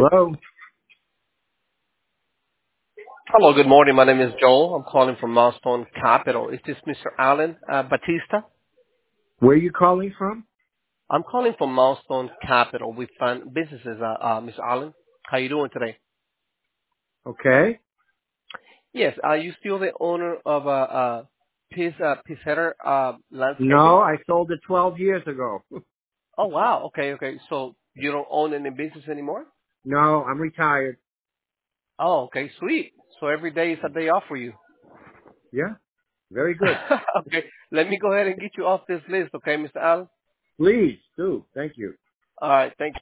Hello. Hello, good morning. My name is Joel. I'm calling from Milestone Capital. Is this Mr. Alan Batista? Where are you calling from? I'm calling from Milestone Capital. We fund businesses, Mr. Alan. How you doing today? Okay. Yes, are you still the owner of Pizzetter No, Landscaping? I sold it 12 years ago. Oh, wow. Okay, okay. So you don't own any business anymore? No, I'm retired. Oh, okay. Sweet. So every day is a day off for you. Yeah, very good. Okay. Let me go ahead and get you off this list, okay, Mr. Allen? Please do. Thank you. All right. Thank you.